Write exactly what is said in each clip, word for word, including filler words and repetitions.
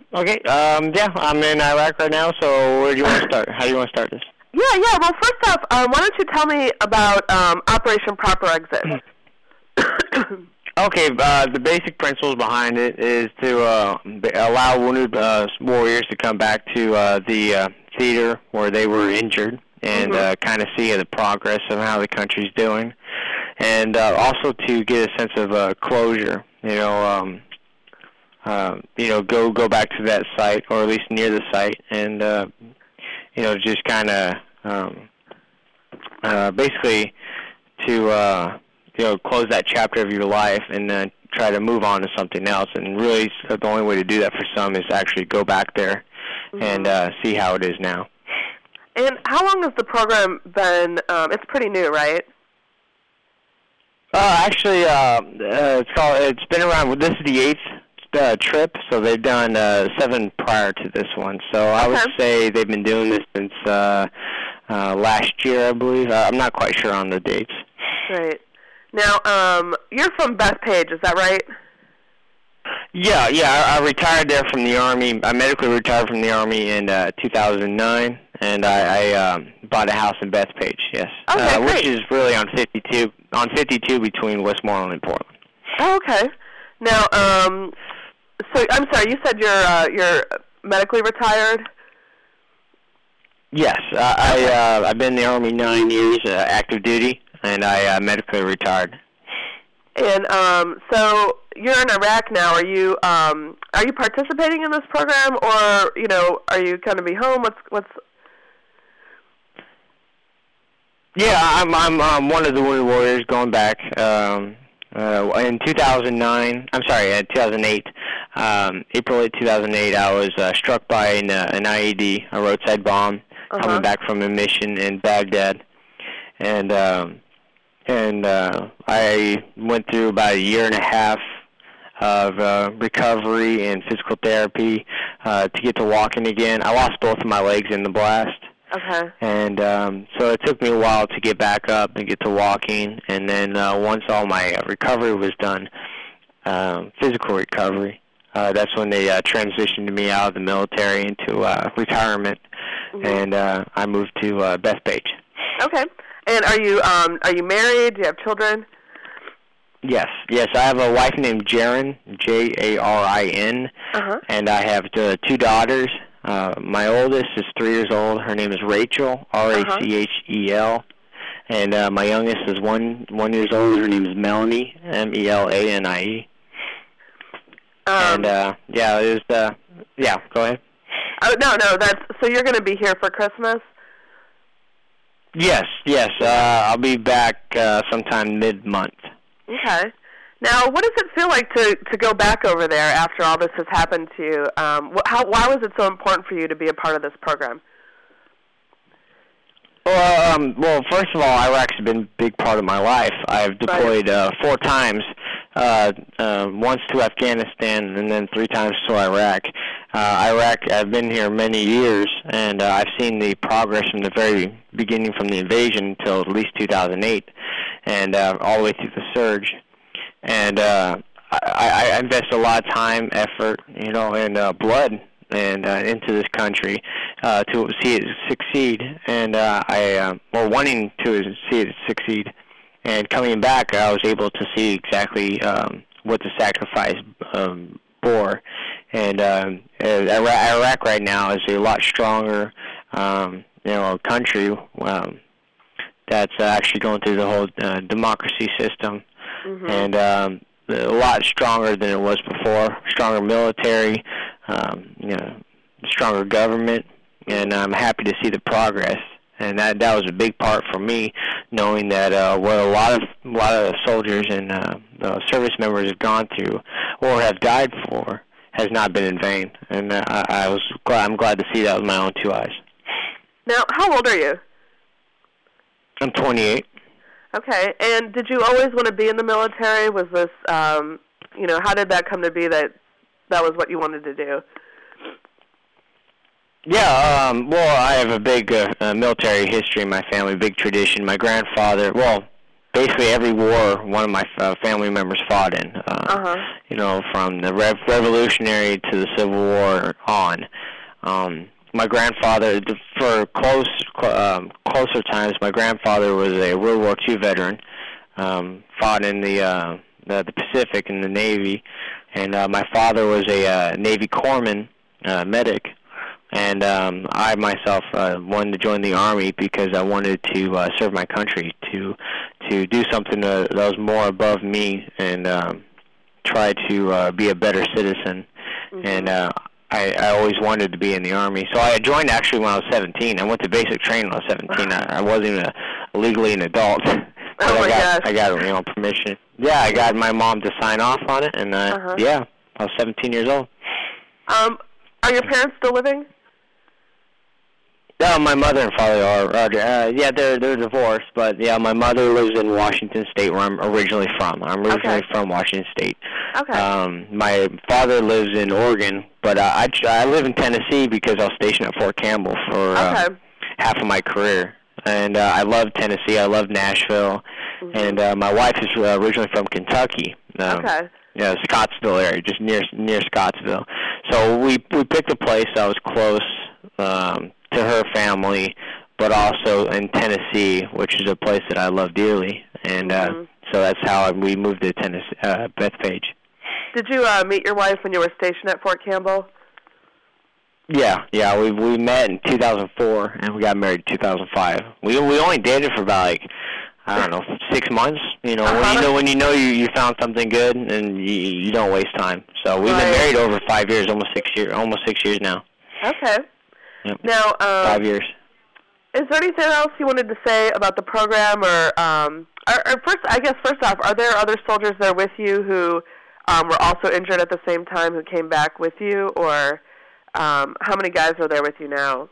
Okay. Um, yeah, I'm in Iraq right now. So where do you want to start? How do you want to start this? Yeah, yeah. Well, first off, um, why don't you tell me about um, Operation Proper Exit? Okay. Uh, the basic principles behind it is to uh, allow wounded uh, warriors to come back to uh, the uh, theater where they were injured and mm-hmm. uh, kind of see the progress of how the country's doing, and uh, also to get a sense of uh, closure. You know. Um, Uh, you know, go go back to that site, or at least near the site, and uh, you know, just kind of um, uh, basically to uh, you know close that chapter of your life and then try to move on to something else. And really, the only way to do that for some is actually go back there mm-hmm. and uh, see how it is now. And how long has the program been? Um, it's pretty new, right? Uh, actually, uh, uh, it's called. It's been around. This is the eighth. Uh, trip, so they've done uh, seven prior to this one. So okay. I would say they've been doing this since uh, uh, last year, I believe. Uh, I'm not quite sure on the dates. Right. Now, um, you're from Bethpage, is that right? Yeah, yeah. I, I retired there from the Army. I medically retired from the Army in uh, two thousand nine, and I, I um, bought a house in Bethpage, yes. Okay, uh, great. Which is really on fifty-two, on fifty-two between Westmoreland and Portland. Oh, okay. Now, um... So I'm sorry. You said you're uh, you're medically retired. Yes, uh, I uh, I've been in the Army nine years, uh, active duty, and I uh, medically retired. And um, so you're in Iraq now. Are you um, are you participating in this program, or you know, are you going to be home? What's what's? Yeah, I'm I'm um, one of the wounded warriors going back. Um, Uh, in two thousand nine, I'm sorry, uh, two thousand eight, um, April eighth, two thousand eight, I was uh, struck by an, uh, an I E D, a roadside bomb, uh-huh. coming back from a mission in Baghdad, and um, and uh, I went through about a year and a half of uh, recovery and physical therapy uh, to get to walking again. I lost both of my legs in the blast. Okay. And um, so it took me a while to get back up and get to walking. And then uh, once all my uh, recovery was done, um, physical recovery, uh, that's when they uh, transitioned me out of the military into uh, retirement, mm-hmm. and uh, I moved to uh, Bethpage. Okay. And are you um, are you married? Do you have children? Yes, yes. I have a wife named Jarin, J A R I N, uh-huh. and I have uh, two daughters. Uh, my oldest is three years old. Her name is Rachel, R A C H E L. And uh, my youngest is one one years old. Her name is Melanie, M E L A N I E. Um, and, uh, yeah, it was, uh, yeah, go ahead. Oh, no, no, that's, so you're going to be here for Christmas? Yes, yes. Uh, I'll be back uh, sometime mid-month. Okay. Now, what does it feel like to, to go back over there after all this has happened to you? Um, wh- how, why was it so important for you to be a part of this program? Well, um, well, first of all, Iraq's been a big part of my life. I've deployed uh, four times, uh, uh, once to Afghanistan and then three times to Iraq. Uh, Iraq, I've been here many years, and uh, I've seen the progress from the very beginning, from the invasion until at least two thousand eight, and uh, all the way through the surge. And uh, I, I invest a lot of time, effort, you know, and uh, blood and uh, into this country uh, to see it succeed. And uh, I, uh, well, wanting to see it succeed. And coming back, I was able to see exactly um, what the sacrifice um, bore. And um, Iraq right now is a lot stronger, um, you know, country um, that's uh, actually going through the whole uh, democracy system. Mm-hmm. And um, a lot stronger than it was before. Stronger military, um, you know, stronger government, and I'm happy to see the progress. And that that was a big part for me, knowing that uh, what a lot of a lot of soldiers and uh, the service members have gone through or have died for has not been in vain. And uh, I, I was glad, I'm glad to see that with my own two eyes. Now, how old are you? I'm twenty-eight. Okay, and did you always want to be in the military? Was this, um, you know, how did that come to be that that was what you wanted to do? Yeah, um, well, I have a big uh, uh, military history in my family, big tradition. My grandfather, well, basically every war one of my uh, family members fought in. Uh, uh-huh. You know, from the Rev- Revolutionary to the Civil War on. Um, my grandfather, for close um, closer times, my grandfather was a World War Two veteran. Um, fought in the, uh, the the Pacific in the Navy, and uh, my father was a uh, Navy corpsman, uh, medic. And um, I myself uh, wanted to join the Army because I wanted to uh, serve my country, to to do something uh, that was more above me, and um, try to uh, be a better citizen. Mm-hmm. And uh, I, I always wanted to be in the Army. So I joined actually when I was seventeen. I went to basic training when I was seventeen. I, I wasn't even a, legally an adult. But oh my I got, gosh. I got you know, permission. Yeah, I got my mom to sign off on it, and uh, uh-huh. yeah, I was seventeen years old. Um, are your parents still living? Yeah, my mother and father are. Uh, yeah, they're they're divorced, but yeah, my mother lives in Washington State, where I'm originally from. I'm originally okay. from Washington State. Okay. Um, my father lives in Oregon, but uh, I I live in Tennessee because I was stationed at Fort Campbell for uh, okay. half of my career, and uh, I love Tennessee. I love Nashville, mm-hmm. and uh, my wife is uh, originally from Kentucky. Um, okay. Yeah, Scottsville area, just near near Scottsville. So we we picked a place that was close um, to her family, but also in Tennessee, which is a place that I love dearly, and uh, mm-hmm. so that's how we moved to Tennessee, uh, Bethpage. Did you uh, meet your wife when you were stationed at Fort Campbell? Yeah, yeah, we we met in two thousand four, and we got married in two thousand five. We we only dated for about like I don't know six months. You know, uh-huh. when you know when you know you you found something good, and you you don't waste time. So we've right. been married over five years, almost six years, almost six years now. Okay. Yep. Now, um, five years. Is there anything else you wanted to say about the program, or, um, or, or first, I guess first off, are there other soldiers there with you who um, were also injured at the same time who came back with you, or um, how many guys are there with you now?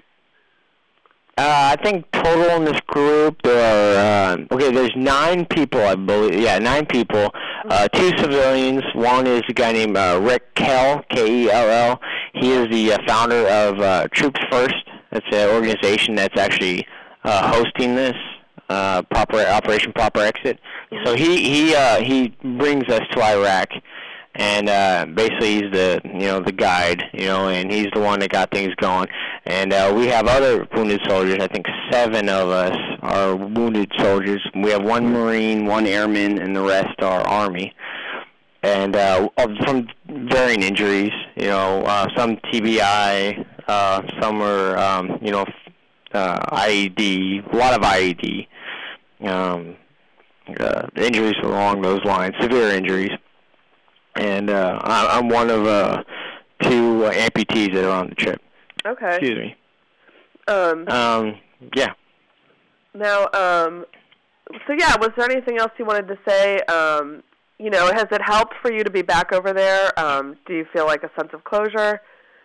Uh, I think total in this group there are uh, okay. There's nine people, I believe. Yeah, nine people. Uh, two civilians. One is a guy named uh, Rick Kell, K E L L. He is the uh, founder of uh, Troops First. That's an organization that's actually uh, hosting this uh, proper Operation Proper Exit. So he he uh, he brings us to Iraq. And uh, basically, he's the you know the guide, you know, and he's the one that got things going. And uh, we have other wounded soldiers. I think seven of us are wounded soldiers. We have one Marine, one Airman, and the rest are Army. And uh, from varying injuries, you know, uh, some T B I, uh, some are um, you know uh, I E D, a lot of I E D um, uh, injuries along those lines, severe injuries. And uh, I'm one of uh, two uh, amputees that are on the trip. Okay. Excuse me. Um, um, yeah. Now, um, so yeah, was there anything else you wanted to say? Um, you know, has it helped for you to be back over there? Um, do you feel like a sense of closure?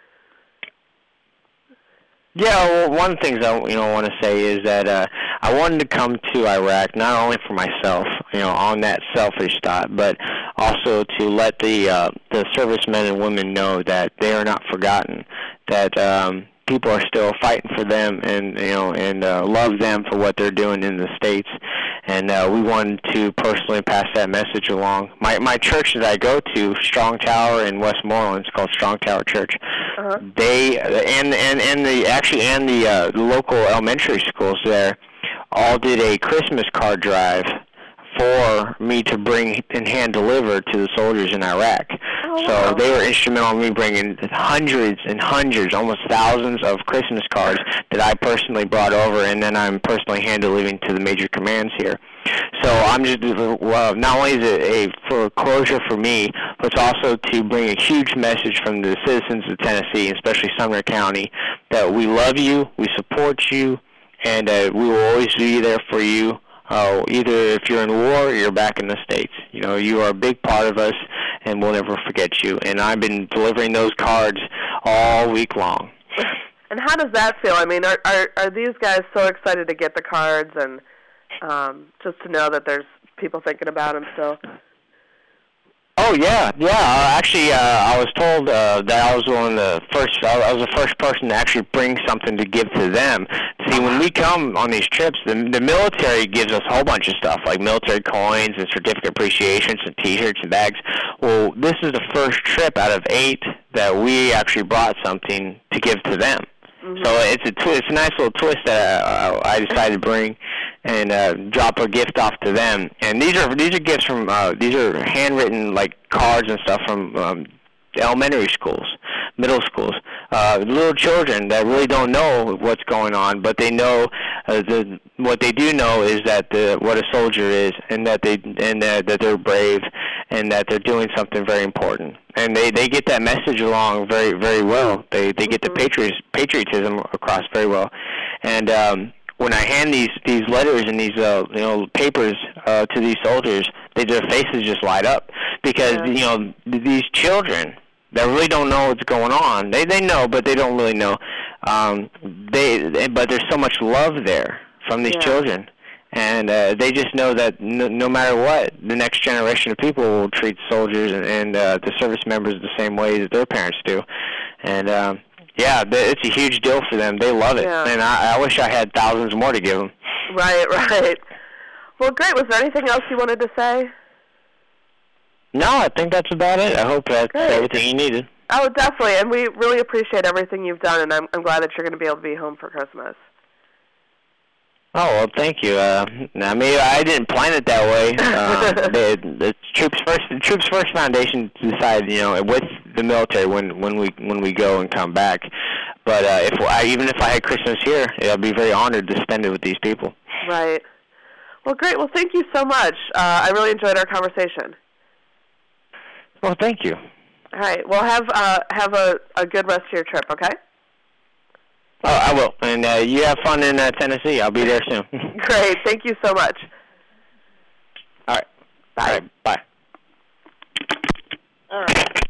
Yeah, well, one of the things I you know want to say is that uh, I wanted to come to Iraq not only for myself, you know, on that selfish thought, but also to let the uh, the servicemen and women know that they are not forgotten, that um, people are still fighting for them, and you know, and uh, love them for what they're doing in the States. And uh, we wanted to personally pass that message along. My my church that I go to, Strong Tower in Westmoreland, it's called Strong Tower Church. Uh-huh. They and and and the actually and the uh, local elementary schools there all did a Christmas card drive for me to bring and hand deliver to the soldiers in Iraq. Oh, so wow. they were instrumental in me bringing hundreds and hundreds, almost thousands of Christmas cards that I personally brought over, and then I'm personally hand delivering to the major commands here. So I'm just, well, not only is it a for closure for me, but it's also to bring a huge message from the citizens of Tennessee, especially Sumner County, that we love you, we support you, and uh, we will always be there for you. Uh, either if you're in war or you're back in the States. You know, you are a big part of us, and we'll never forget you. And I've been delivering those cards all week long. And how does that feel? I mean, are are, are these guys so excited to get the cards and um, just to know that there's people thinking about them still? Oh, Oh yeah, yeah. Uh, actually, uh, I was told uh, that I was one of the first. I was the first person to actually bring something to give to them. See, when we come on these trips, the, the military gives us a whole bunch of stuff, like military coins and certificate appreciations and T-shirts and bags. Well, this is the first trip out of eight that we actually brought something to give to them. Mm-hmm. So it's a tw- it's a nice little twist that uh, I decided to bring and uh, drop a gift off to them. And these are these are gifts from uh, these are handwritten like cards and stuff from um, elementary schools, middle schools, uh, little children that really don't know what's going on, but they know uh, the what they do know is that the what a soldier is, and that they and uh, that they're brave, and that they're doing something very important. And they, they get that message along very very well. They they get the patriot, patriotism across very well. And um, when I hand these these letters and these uh, you know papers uh, to these soldiers, they their faces just light up because yeah. you know these children that really don't know what's going on. They they know, but they don't really know. Um, they, they but there's so much love there from these yeah. children. And uh, they just know that no, no matter what, the next generation of people will treat soldiers and, and uh, the service members the same way that their parents do. And, um, yeah, it's a huge deal for them. They love it. Yeah. And I, I wish I had thousands more to give them. Right, right. Well, great. Was there anything else you wanted to say? No, I think that's about it. I hope that's great. everything you needed. Oh, definitely. And we really appreciate everything you've done, and I'm, I'm glad that you're going to be able to be home for Christmas. Oh, well, thank you. Uh, I mean, I didn't plan it that way. Uh, the, the Troops First, the Troops First Foundation decided, you know, with the military when when we when we go and come back. But uh, if I, even if I had Christmas here, I'd be very honored to spend it with these people. Right. Well, great. Well, thank you so much. Uh, I really enjoyed our conversation. Well, thank you. All right. Well, have uh, have a, a good rest of your trip. Okay. Oh, I will. And uh, you have fun in uh, Tennessee. I'll be there soon. Great. Thank you so much. All right. Bye. All right. Bye. All right.